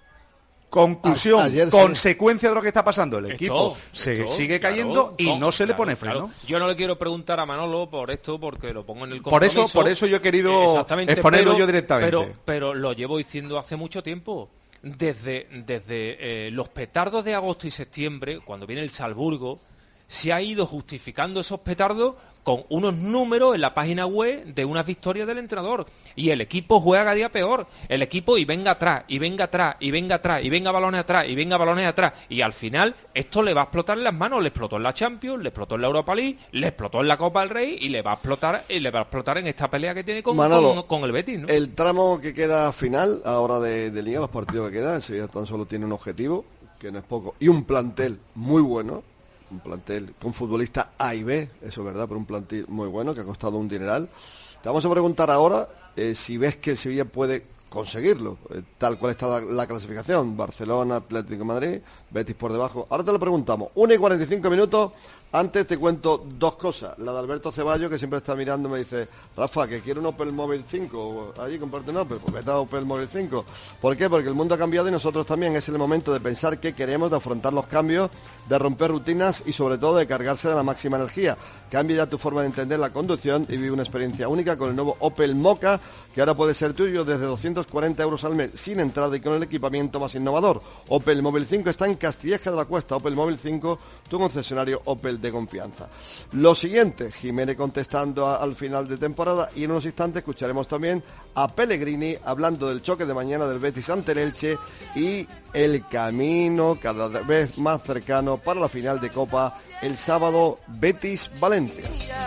Conclusión, A- ayer sí. consecuencia de lo que está pasando. El equipo Esto, se esto, sigue claro, cayendo y no se le claro, pone claro. freno. Yo no le quiero preguntar a Manolo por esto porque lo pongo en el Por eso- compromiso. por eso yo he querido Exactamente, exponerlo pero- yo directamente. Pero, pero lo llevo diciendo hace mucho tiempo. Desde, desde eh, los petardos de agosto y septiembre, cuando viene el Salzburgo, se ha ido justificando esos petardos con unos números en la página web de unas victorias del entrenador. Y el equipo juega cada día peor. El equipo y venga atrás, y venga atrás, y venga atrás, y venga balones atrás, y venga balones atrás. Y al final esto le va a explotar en las manos. Le explotó en la Champions, le explotó en la Europa League, le explotó en la Copa del Rey y le va a explotar, y le va a explotar en esta pelea que tiene con, Manolo, con, con el Betis, ¿no? El tramo que queda final, ahora de, de Liga, los partidos que quedan, el Sevilla tan solo tiene un objetivo, que no es poco, y un plantel muy bueno, un plantel con futbolistas A y B, eso es verdad, pero un plantel muy bueno, que ha costado un dineral. Te vamos a preguntar ahora eh, si ves que el Sevilla puede conseguirlo, eh, tal cual está la, la clasificación, Barcelona, Atlético de Madrid, Betis por debajo. Ahora te lo preguntamos, una y cuarenta y cinco minutos, Antes te cuento dos cosas. La de Alberto Ceballos, que siempre está mirando, me dice, Rafa, que quiero un Opel Móvil cinco. Allí comparte un Opel, pues vete a Opel Móvil cinco. ¿Por qué? Porque el mundo ha cambiado y nosotros también. Es el momento de pensar qué queremos, de afrontar los cambios, de romper rutinas y sobre todo de cargarse de la máxima energía. Cambia ya tu forma de entender la conducción y vive una experiencia única con el nuevo Opel Mokka, que ahora puede ser tuyo desde doscientos cuarenta euros al mes sin entrada y con el equipamiento más innovador. Opel Móvil cinco está en Castilleja de la Cuesta. Opel Móvil cinco, tu concesionario Opel de confianza. Lo siguiente, Jiménez contestando a, al final de temporada, y en unos instantes escucharemos también a Pellegrini hablando del choque de mañana del Betis ante el Elche y el camino cada vez más cercano para la final de Copa el sábado Betis-Valencia.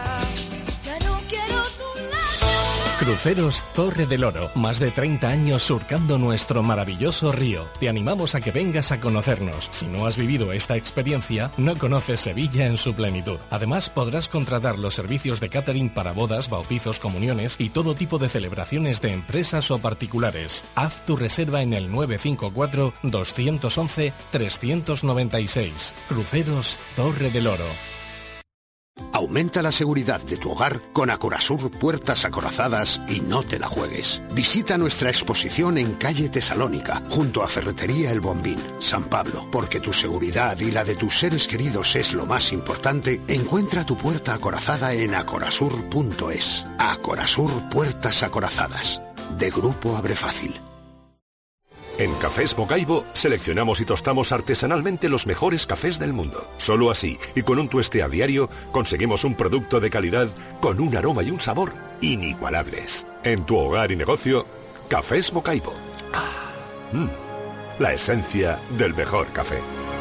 Cruceros Torre del Oro, más de treinta años surcando nuestro maravilloso río. Te animamos a que vengas a conocernos. Si no has vivido esta experiencia, no conoces Sevilla en su plenitud. Además, podrás contratar los servicios de catering para bodas, bautizos, comuniones y todo tipo de celebraciones de empresas o particulares. Haz tu reserva en el nueve cinco cuatro, dos uno uno, tres nueve seis. Cruceros Torre del Oro. Aumenta la seguridad de tu hogar con Acorasur Puertas Acorazadas y no te la juegues. Visita nuestra exposición en calle Tesalónica, junto a Ferretería El Bombín, San Pablo. Porque tu seguridad y la de tus seres queridos es lo más importante, encuentra tu puerta acorazada en acorasur punto es. Acorasur Puertas Acorazadas, de Grupo Abrefácil. En Cafés Bocaibo seleccionamos y tostamos artesanalmente los mejores cafés del mundo. Solo así, y con un tueste a diario, conseguimos un producto de calidad con un aroma y un sabor inigualables. En tu hogar y negocio, Cafés Bocaibo. Ah, mm, la esencia del mejor café.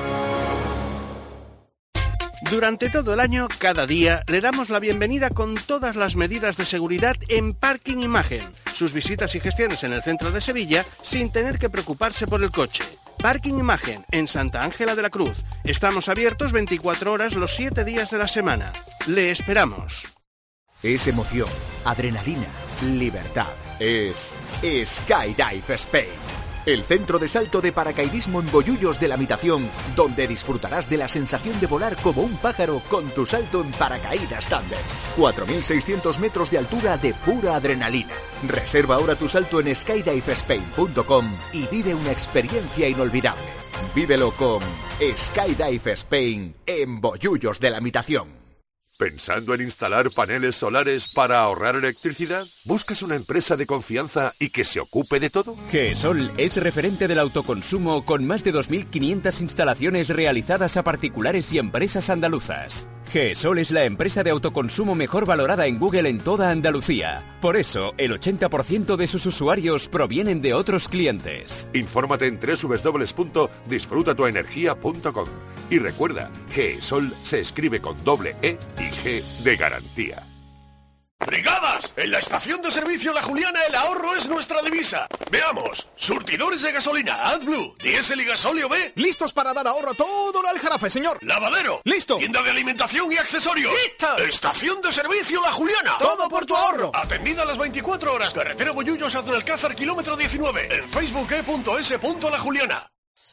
Durante todo el año, cada día, le damos la bienvenida con todas las medidas de seguridad en Parking Imagen. Sus visitas y gestiones en el centro de Sevilla sin tener que preocuparse por el coche. Parking Imagen, en Santa Ángela de la Cruz. Estamos abiertos veinticuatro horas los siete días de la semana. Le esperamos. Es emoción, adrenalina, libertad. Es Skydive Spain. El centro de salto de paracaidismo en Bollullos de la Mitación, donde disfrutarás de la sensación de volar como un pájaro con tu salto en paracaídas tándem. cuatro mil seiscientos metros de altura de pura adrenalina. Reserva ahora tu salto en skydive spain punto com y vive una experiencia inolvidable. Vívelo con Skydive Spain en Bollullos de la Mitación. ¿Pensando en instalar paneles solares para ahorrar electricidad? ¿Buscas una empresa de confianza y que se ocupe de todo? GESOL es referente del autoconsumo con más de dos mil quinientas instalaciones realizadas a particulares y empresas andaluzas. GESOL es la empresa de autoconsumo mejor valorada en Google en toda Andalucía. Por eso, el ochenta por ciento de sus usuarios provienen de otros clientes. Infórmate en doble u doble u doble u punto disfruta tu energía punto com. Y recuerda, GESOL se escribe con doble E y G de garantía. ¡Brigadas! En la estación de servicio La Juliana el ahorro es nuestra divisa. Veamos. Surtidores de gasolina AdBlue, diésel y gasóleo B. Listos para dar ahorro a todo el Aljarafe, señor. Lavadero. Listo. Tienda de alimentación y accesorios. ¡Listo! Estación de servicio La Juliana. Todo por tu ahorro. Atendida a las veinticuatro horas. Carretera Bollullos Azunalcázar, kilómetro diecinueve. En facebook punto es punto la juliana.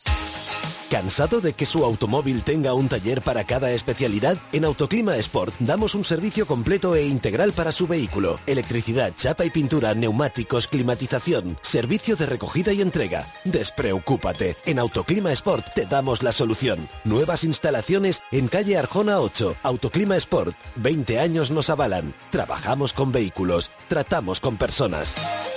¿Cansado de que su automóvil tenga un taller para cada especialidad? En Autoclima Sport damos un servicio completo e integral para su vehículo. Electricidad, chapa y pintura, neumáticos, climatización, servicio de recogida y entrega. Despreocúpate, en Autoclima Sport te damos la solución. Nuevas instalaciones en calle Arjona ocho. Autoclima Sport, veinte años nos avalan. Trabajamos con vehículos, tratamos con personas.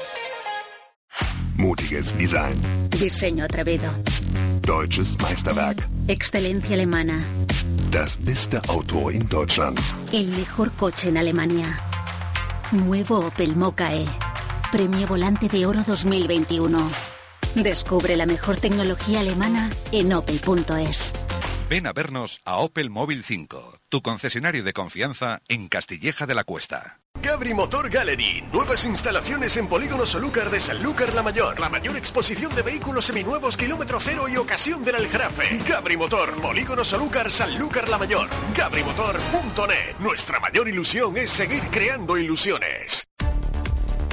Mutiges Design. Diseño atrevido. Deutsches Meisterwerk. Excelencia alemana. Das beste Auto in Deutschland. El mejor coche en Alemania. Nuevo Opel Mokka E. Premio Volante de Oro dos mil veintiuno. Descubre la mejor tecnología alemana en opel punto es. Ven a vernos a Opel Móvil cinco, tu concesionario de confianza en Castilleja de la Cuesta. Gabri Motor Gallery. Nuevas instalaciones en Polígono Solúcar de Sanlúcar la Mayor. La mayor exposición de vehículos seminuevos, kilómetro cero y ocasión del Aljarafe. Gabri Motor, Polígono Solúcar, Sanlúcar la Mayor. gabri motor punto net. Nuestra mayor ilusión es seguir creando ilusiones.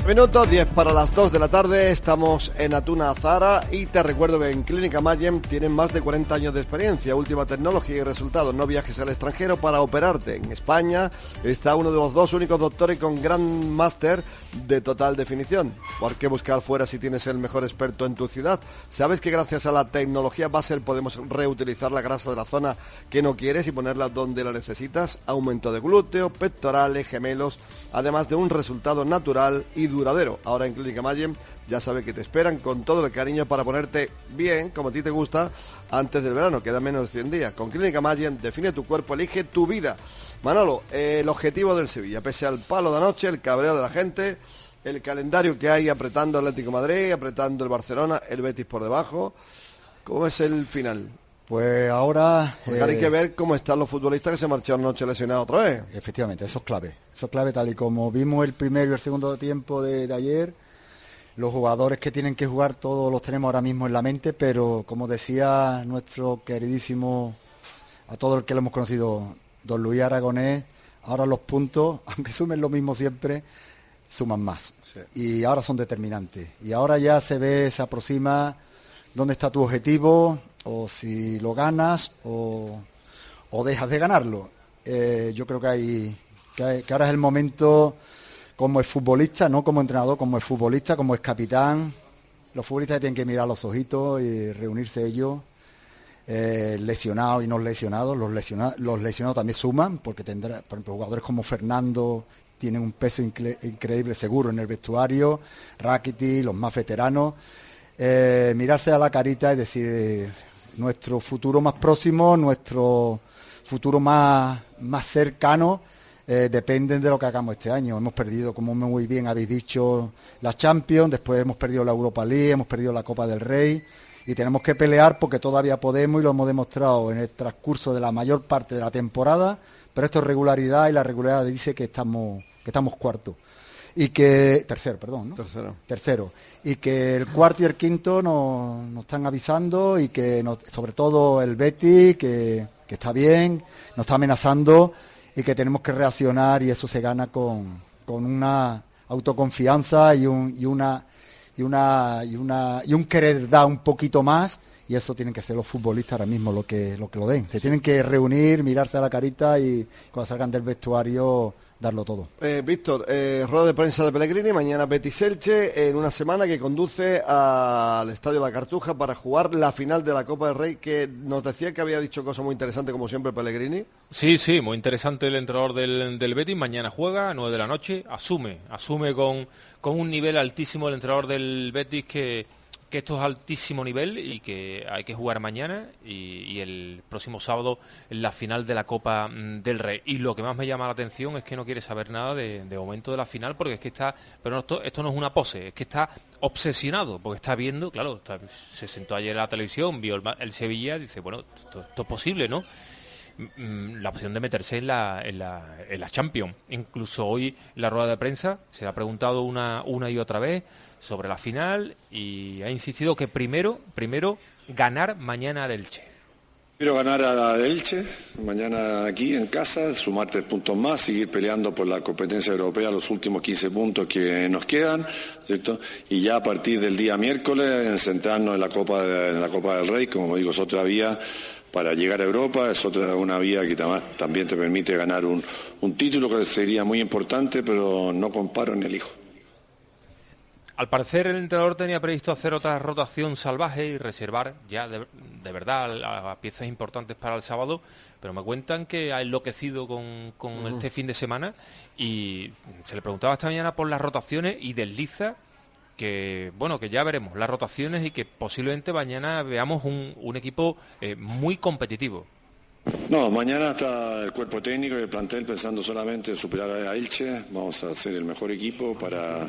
Minutos, diez para las dos de la tarde, estamos en Atuna Zahara y te recuerdo que en Clínica Mayem tienen más de cuarenta años de experiencia, última tecnología y resultados, no viajes al extranjero para operarte. En España está uno de los dos únicos doctores con gran máster de total definición. ¿Por qué buscar fuera si tienes el mejor experto en tu ciudad? ¿Sabes que gracias a la tecnología Basel podemos reutilizar la grasa de la zona que no quieres y ponerla donde la necesitas? Aumento de glúteo, pectorales, gemelos, además de un resultado natural y duradero. Ahora en Clínica Mayem ya sabes que te esperan con todo el cariño para ponerte bien, como a ti te gusta, antes del verano. Quedan menos de cien días. Con Clínica Mayem define tu cuerpo, elige tu vida. Manolo, eh, el objetivo del Sevilla, pese al palo de anoche, el cabreo de la gente, el calendario que hay apretando el Atlético de Madrid, apretando el Barcelona, el Betis por debajo. ¿Cómo es el final? Pues ahora... Porque eh, hay que ver cómo están los futbolistas que se marcharon anoche lesionados otra vez. Efectivamente, eso es clave. Eso es clave, tal y como vimos el primero y el segundo tiempo de, de ayer. Los jugadores que tienen que jugar todos los tenemos ahora mismo en la mente, pero como decía nuestro queridísimo, a todo el que lo hemos conocido, don Luis Aragonés, ahora los puntos, aunque sumen lo mismo siempre, suman más. Sí. Y ahora son determinantes. Y ahora ya se ve, se aproxima dónde está tu objetivo, o si lo ganas o, o dejas de ganarlo. Eh, yo creo que, hay, que, hay, que ahora es el momento, como es futbolista, no como entrenador, como es futbolista, como es capitán. Los futbolistas tienen que mirar los ojitos y reunirse ellos, eh, lesionados y no lesionados. Los, lesiona, los lesionados también suman, porque tendrá, por ejemplo, jugadores como Fernando tienen un peso incre, increíble seguro en el vestuario, Rakitic, los más veteranos. Eh, mirarse a la carita y decir... nuestro futuro más próximo, nuestro futuro más, más cercano, eh, dependen de lo que hagamos este año. Hemos perdido, como muy bien habéis dicho, la Champions, después hemos perdido la Europa League, hemos perdido la Copa del Rey y tenemos que pelear porque todavía podemos y lo hemos demostrado en el transcurso de la mayor parte de la temporada, pero esto es regularidad y la regularidad dice que estamos, que estamos cuartos. Y que, tercero, perdón, ¿no? Tercero. Tercero. Y que el cuarto y el quinto nos, nos están avisando y que nos, sobre todo el Betis, que, que está bien, nos está amenazando y que tenemos que reaccionar y eso se gana con, con una autoconfianza y un, y una, y una, y una, y un querer dar un poquito más y eso tienen que ser los futbolistas ahora mismo lo que, lo que lo den. Se tienen que reunir, mirarse a la carita y cuando salgan del vestuario darlo todo. Eh, Víctor, eh, rueda de prensa de Pellegrini, mañana Betis Elche, en una semana que conduce al Estadio La Cartuja para jugar la final de la Copa del Rey, que nos decía que había dicho cosas muy interesantes, como siempre, Pellegrini. Sí, sí, muy interesante el entrenador del, del Betis, mañana juega a nueve de la noche, asume, asume con, con un nivel altísimo el entrenador del Betis que... que esto es altísimo nivel y que hay que jugar mañana y, y el próximo sábado en la final de la Copa del Rey. Y lo que más me llama la atención es que no quiere saber nada de, de momento de la final porque es que está, pero esto, esto no es una pose, es que está obsesionado porque está viendo, claro, está, se sentó ayer en la televisión, vio el, el Sevilla y dice, bueno, esto, esto es posible, ¿no? La opción de meterse en la, en la, en la Champions. Incluso hoy en la rueda de prensa se le ha preguntado una, una y otra vez sobre la final y ha insistido que primero, primero ganar mañana al Elche. Quiero ganar a Elche, mañana aquí en casa, sumar tres puntos más, seguir peleando por la competencia europea los últimos quince puntos que nos quedan, ¿cierto? Y ya a partir del día miércoles centrarnos en la Copa, de, en la Copa del Rey, como digo, es otra vía para llegar a Europa, es otra una vía que también te permite ganar un, un título que sería muy importante, pero no comparo ni elijo. Al parecer el entrenador tenía previsto hacer otra rotación salvaje y reservar ya de, de verdad a, a piezas importantes para el sábado, pero me cuentan que ha enloquecido con, con uh-huh. este fin de semana y se le preguntaba esta mañana por las rotaciones y desliza que bueno que ya veremos las rotaciones y que posiblemente mañana veamos un, un equipo eh, muy competitivo. No, mañana está el cuerpo técnico y el plantel pensando solamente en superar a Elche. Vamos a hacer el mejor equipo para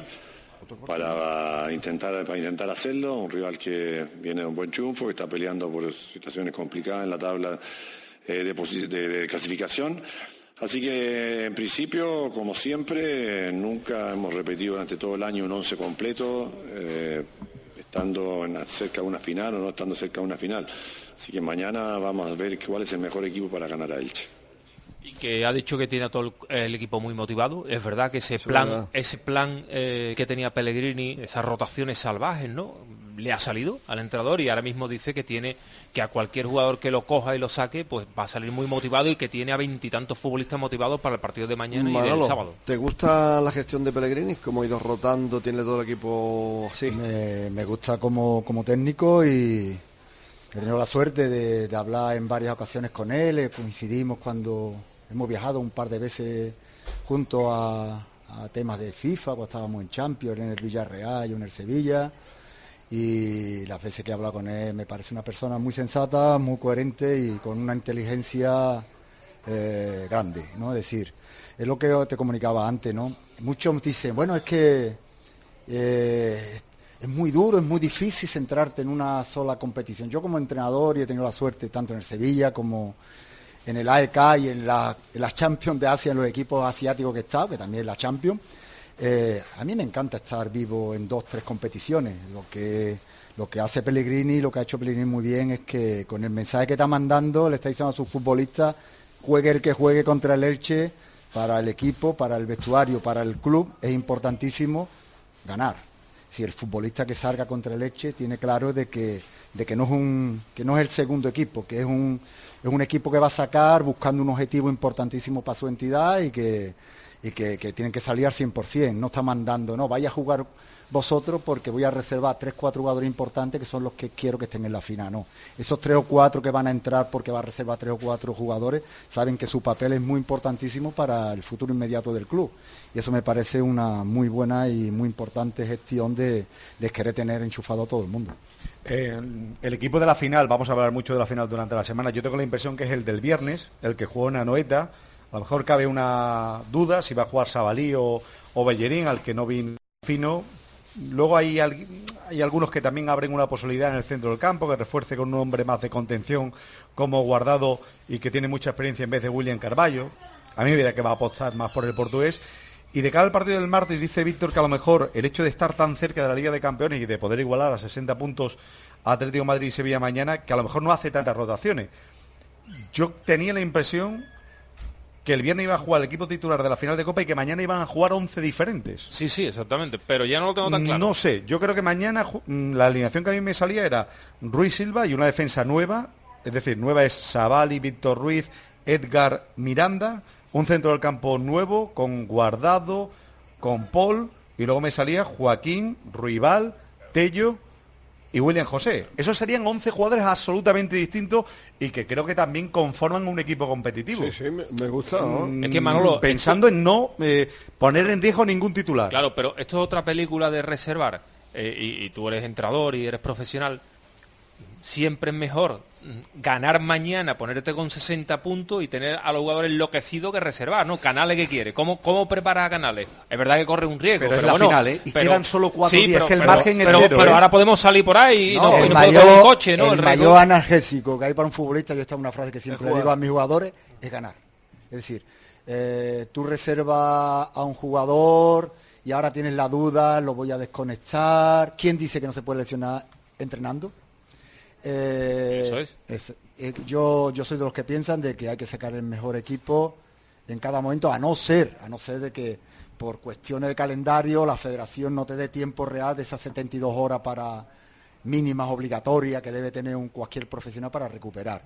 para intentar para intentar hacerlo, un rival que viene de un buen triunfo, que está peleando por situaciones complicadas en la tabla eh, de, de, de clasificación. Así que, en principio, como siempre, nunca hemos repetido durante todo el año un once completo, eh, estando en, cerca de una final o no estando cerca de una final. Así que mañana vamos a ver cuál es el mejor equipo para ganar a Elche. Y que ha dicho que tiene a todo el, el equipo muy motivado. Es verdad que ese Es plan, verdad. ese plan eh, que tenía Pellegrini, esas rotaciones salvajes, ¿no? Le ha salido al entrenador y ahora mismo dice que tiene que a cualquier jugador que lo coja y lo saque, pues va a salir muy motivado y que tiene a veintitantos futbolistas motivados para el partido de mañana Manolo, y del sábado. ¿te gusta la gestión de Pellegrini? ¿Cómo ha ido rotando? ¿Tiene todo el equipo así? Me, me gusta como, como técnico y he tenido la suerte de, de hablar en varias ocasiones con él. eh, Coincidimos cuando hemos viajado un par de veces junto a, a temas de FIFA, cuando estábamos en Champions, en el Villarreal, yo en el Sevilla. Y las veces que he hablado con él me parece una persona muy sensata, muy coherente y con una inteligencia eh, grande, ¿no? Es decir, es lo que te comunicaba antes, ¿no? Muchos dicen, bueno, es que eh, es muy duro, es muy difícil centrarte en una sola competición. Yo como entrenador, y he tenido la suerte tanto en el Sevilla como en el A E K y en, la, en las Champions de Asia, en los equipos asiáticos que he estado, que también es la Champions. Eh, a mí me encanta estar vivo en dos, tres competiciones. Lo que, lo que hace Pellegrini, lo que ha hecho Pellegrini muy bien es que con el mensaje que está mandando le está diciendo a sus futbolistas, juegue el que juegue contra el Elche, para el equipo, para el vestuario, para el club, es importantísimo ganar. Si el futbolista que salga contra el Elche tiene claro de que, de que no es un, que no es el segundo equipo, que es un, es un equipo que va a sacar buscando un objetivo importantísimo para su entidad y que y que, que tienen que salir al cien por ciento, no está mandando, no, vaya a jugar vosotros porque voy a reservar tres, cuatro jugadores importantes que son los que quiero que estén en la final, no. Esos tres o cuatro que van a entrar porque va a reservar tres o cuatro jugadores, saben que su papel es muy importantísimo para el futuro inmediato del club. Y eso me parece una muy buena y muy importante gestión de, de querer tener enchufado a todo el mundo. Eh, el equipo de la final, vamos a hablar mucho de la final durante la semana, yo tengo la impresión que es el del viernes, el que jugó en Anoeta. A lo mejor cabe una duda si va a jugar Sabalí o, o Bellerín, al que no vi fino. Luego hay, hay algunos que también abren una posibilidad en el centro del campo, que refuerce con un hombre más de contención como Guardado y que tiene mucha experiencia en vez de William Carballo. A mí me da que va a apostar más por el portugués. Y de cara al partido del martes dice Víctor que a lo mejor el hecho de estar tan cerca de la Liga de Campeones y de poder igualar a sesenta puntos a Atlético de Madrid y Sevilla mañana, que a lo mejor no hace tantas rotaciones. Yo tenía la impresión que el viernes iba a jugar el equipo titular de la final de Copa y que mañana iban a jugar once diferentes. Sí, sí, exactamente, pero ya no lo tengo tan claro. No sé, yo creo que mañana la alineación que a mí me salía era Ruiz Silva y una defensa nueva, es decir, nueva es Savali, Víctor Ruiz, Edgar Miranda, un centro del campo nuevo con Guardado, con Paul, y luego me salía Joaquín, Ruibal, Tello y William José. Esos serían once jugadores absolutamente distintos y que creo que también conforman un equipo competitivo. Sí, sí, me, me gusta, ¿no? Mm, Es que Manolo, pensando esto... en no eh, poner en riesgo ningún titular. Claro, pero esto es otra película de reservar. Eh, y, y tú eres entrenador y eres profesional. Siempre es mejor ganar mañana, ponerte con sesenta puntos y tener a los jugadores enloquecidos que reservar, ¿no? Canales que quiere. ¿Cómo, cómo preparas a Canales? Es verdad que corre un riesgo. Pero, pero es la bueno, final, ¿eh? Y pero, quedan solo cuatro sí, días, pero, que el pero, margen es pero, cero. pero ¿eh? ahora podemos salir por ahí y no, no, el y no mayor, podemos coger un coche, ¿no? El, el mayor analgésico que hay para un futbolista, yo esta es una frase que siempre Es le digo jugar. a mis jugadores, es ganar. Es decir, eh, tú reservas a un jugador y ahora tienes la duda, lo voy a desconectar. ¿Quién dice que no se puede lesionar entrenando? Eh, Eso es. es eh, yo, yo soy de los que piensan de que hay que sacar el mejor equipo en cada momento, a no ser, a no ser de que por cuestiones de calendario la federación no te dé tiempo real de esas setenta y dos horas para mínimas obligatorias que debe tener un cualquier profesional para recuperar.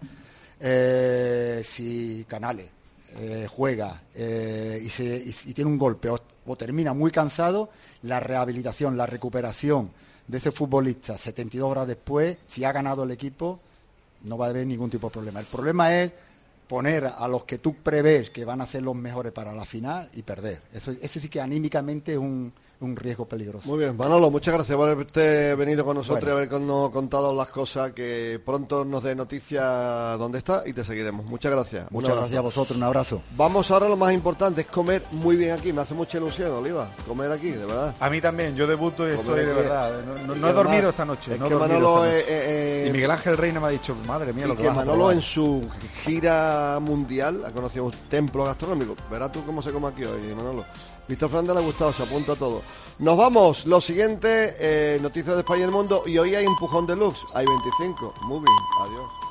Eh, si Canales eh, juega eh, y, se, y, y tiene un golpe o, o termina muy cansado, la rehabilitación, la recuperación de ese futbolista setenta y dos horas después, si ha ganado el equipo, no va a haber ningún tipo de problema. El problema es poner a los que tú prevés que van a ser los mejores para la final y perder. Eso, ese sí que anímicamente es un, un riesgo peligroso. Muy bien, Manolo, muchas gracias por haberte venido con nosotros Bueno. y habernos contado las cosas, que pronto nos dé noticia dónde está y te seguiremos. Muchas gracias. Un Muchas abrazo. gracias a vosotros, un abrazo. Vamos ahora a lo más importante, es comer muy bien aquí. Me hace mucha ilusión, Oliva, comer aquí, de verdad. A mí también, yo debuto y Comer estoy de aquí. verdad. No, no- Y no he además, dormido esta noche. es no he que dormido Manolo, esta noche. eh, eh, y Miguel Ángel Reina me ha dicho, madre mía, y lo que que vas a Manolo probar. en su gira mundial ha conocido un templo gastronómico. Verás tú cómo se come aquí hoy, Manolo. Víctor Fernández le ha gustado, se apunta todo. Nos vamos, lo siguiente, eh, noticias de España y el mundo, y hoy hay empujón deluxe, hay veinticinco, moving, adiós.